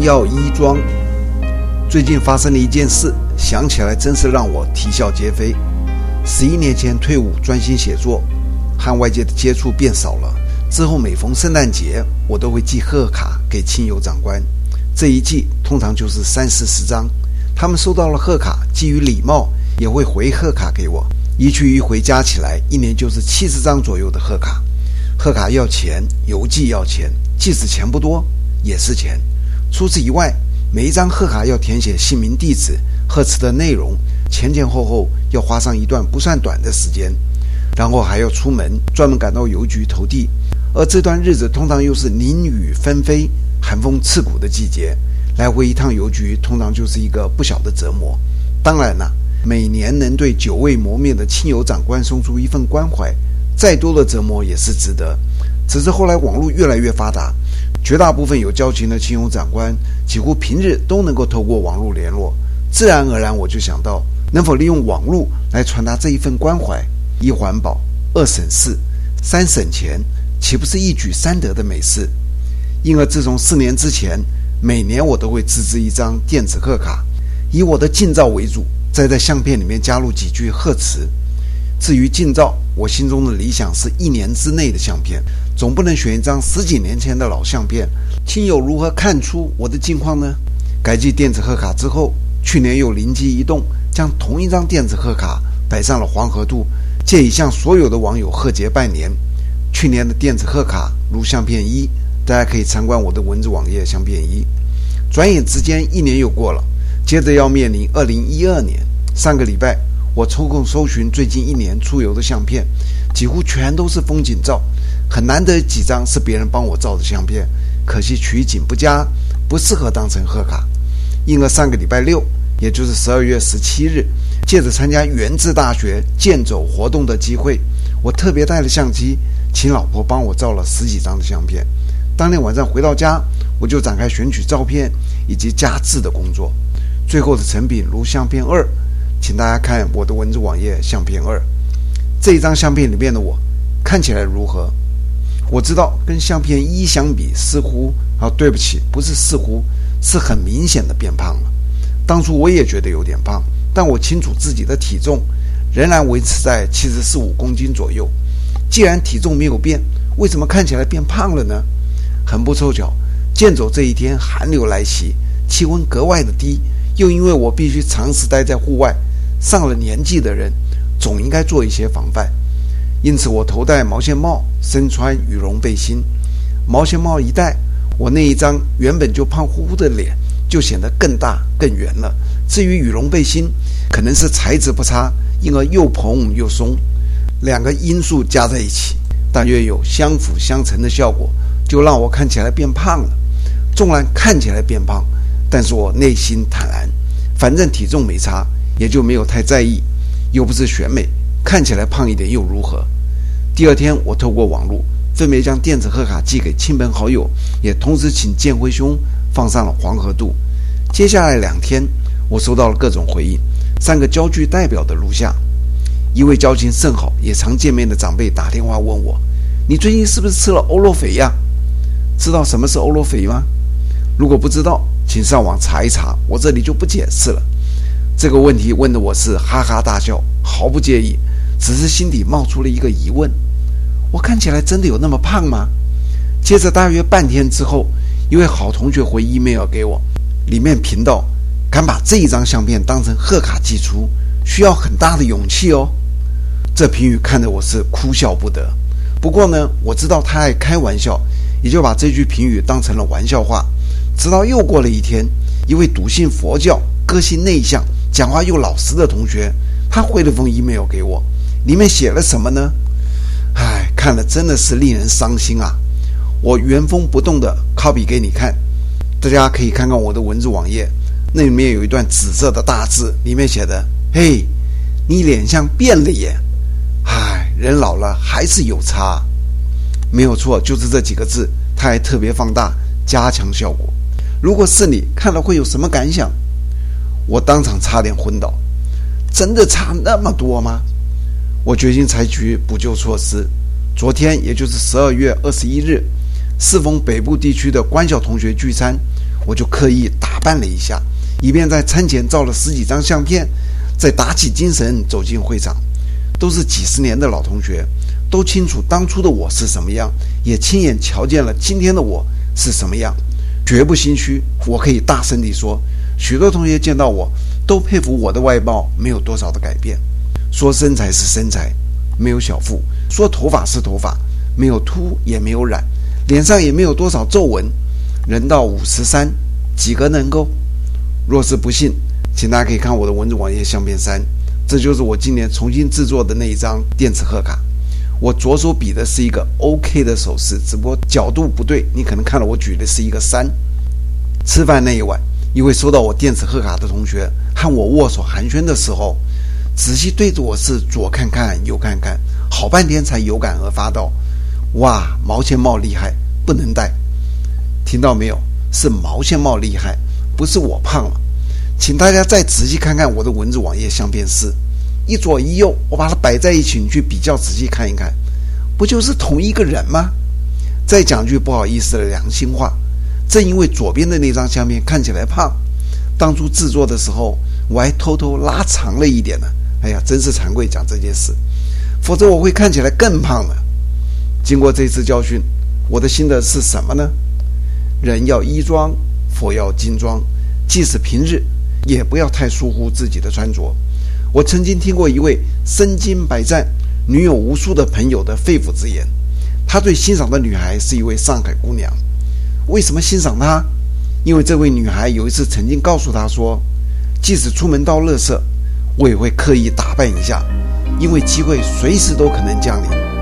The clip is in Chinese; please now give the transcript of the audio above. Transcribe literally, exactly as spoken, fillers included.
耀衣装。最近发生了一件事，想起来真是让我啼笑皆非。十一年前退伍专心写作，和外界的接触变少了。之后每逢圣诞节，我都会寄贺卡给亲友长官。这一寄通常就是三四十张，他们收到了贺卡，基于礼貌也会回贺卡给我。一去一回加起来，一年就是七十张左右的贺卡。贺卡要钱，邮寄要钱，即使钱不多也是钱。除此以外，每一张贺卡要填写姓名、地址、贺词的内容，前前后后要花上一段不算短的时间，然后还要出门专门赶到邮局投递。而这段日子通常又是淋雨纷飞、寒风刺骨的季节，来回一趟邮局通常就是一个不小的折磨。当然了，每年能对久未磨灭的亲友长官送出一份关怀，再多的折磨也是值得。只是后来网络越来越发达，绝大部分有交情的亲友长官几乎平日都能够透过网络联络，自然而然我就想到，能否利用网络来传达这一份关怀？一环保，二省事，三省钱，岂不是一举三得的美事？因而自从四年之前，每年我都会自制一张电子贺卡，以我的近照为主，再在相片里面加入几句贺词。至于近照，我心中的理想是一年之内的相片，总不能选一张十几年前的老相片。亲友如何看出我的近况呢？改寄电子贺卡之后，去年又灵机一动，将同一张电子贺卡摆上了黄河渡，借以向所有的网友贺节拜年。去年的电子贺卡如相片一，大家可以参观我的文字网页相片一。转眼之间一年又过了，接着要面临二零一二年。上个礼拜我抽空搜寻最近一年出游的相片，几乎全都是风景照，很难得几张是别人帮我照的相片，可惜取景不佳，不适合当成贺卡。因而上个礼拜六，也就是十二月十七日，借着参加元智大学健走活动的机会，我特别带了相机，请老婆帮我照了十几张的相片。当天晚上回到家，我就展开选取照片以及加字的工作。最后的成品如相片二，请大家看我的文字网页相片二。这一张相片里面的我看起来如何？我知道跟相片一相比，似乎啊，对不起，不是似乎，是很明显的变胖了。当初我也觉得有点胖，但我清楚自己的体重仍然维持在七十四五公斤左右。既然体重没有变，为什么看起来变胖了呢？很不凑巧，健走这一天寒流来袭，气温格外的低，又因为我必须长时待在户外，上了年纪的人总应该做一些防范。因此我头戴毛线帽，身穿羽绒背心。毛线帽一戴，我那一张原本就胖乎乎的脸就显得更大更圆了。至于羽绒背心，可能是材质不差，因而又蓬又松，两个因素加在一起，大约有相辅相成的效果，就让我看起来变胖了。纵然看起来变胖，但是我内心坦然，反正体重没差，也就没有太在意，又不是选美，看起来胖一点又如何？第二天我透过网络分别将电子贺卡寄给亲朋好友，也同时请建辉兄放上了黄河渡。接下来两天我收到了各种回应，三个焦距代表的如下。一位交情甚好也常见面的长辈打电话问我，你最近是不是吃了欧洛肥呀？知道什么是欧洛肥吗？如果不知道，请上网查一查，我这里就不解释了。这个问题问的我是哈哈大笑，毫不介意，只是心底冒出了一个疑问，我看起来真的有那么胖吗？接着大约半天之后，一位好同学回 email 给我，里面评道，敢把这一张相片当成贺卡寄出，需要很大的勇气哦。这评语看得我是哭笑不得，不过呢，我知道他爱开玩笑，也就把这句评语当成了玩笑话。直到又过了一天，一位笃信佛教、个性内向、讲话又老实的同学，他回了封 email 给我，里面写了什么呢？唉，看了真的是令人伤心啊。我原封不动的 copy 给你看，大家可以看看我的文字网页，那里面有一段紫色的大字，里面写的，嘿，你脸像变了耶。唉，人老了还是有差。没有错，就是这几个字，他还特别放大加强效果。如果是你看了会有什么感想？我当场差点昏倒，真的差那么多吗？我决心采取补救措施。昨天也就是十二月二十一日，适逢北部地区的官校同学聚餐， 我就刻意打扮了一下，以便在餐前照了十几张相片，再打起精神走进会场。都是几十年的老同学，都清楚当初的我是什么样，也亲眼瞧见了今天的我是什么样，绝不心虚。我可以大声地说，许多同学见到我都佩服我的外貌没有多少的改变。说身材是身材，没有小腹；说头发是头发，没有秃也没有染，脸上也没有多少皱纹。人到五十三，几个能够？若是不信，请大家可以看我的文字网页相片三，这就是我今年重新制作的那一张电子贺卡。我左手比的是一个 OK 的手势，只不过角度不对，你可能看到我举的是一个三。吃饭那一晚，一位收到我电子贺卡的同学和我握手寒暄的时候，仔细对着我是左看看右看看，好半天才有感而发道：哇，毛线帽厉害，不能戴。听到没有？是毛线帽厉害，不是我胖了。请大家再仔细看看我的文字网页相片四，一左一右，我把它摆在一起，你去比较仔细看一看，不就是同一个人吗？再讲句不好意思的良心话，正因为左边的那张相片看起来胖，当初制作的时候我还偷偷拉长了一点呢。哎呀，真是惭愧讲这件事，否则我会看起来更胖的。经过这次教训，我的心得是什么呢？人要衣装，佛要金装，即使平日也不要太疏忽自己的穿着。我曾经听过一位身经百战、女友无数的朋友的肺腑之言，他最欣赏的女孩是一位上海姑娘。为什么欣赏她？因为这位女孩有一次曾经告诉他说，即使出门倒垃圾，我也会刻意打扮一下，因为机会随时都可能降临。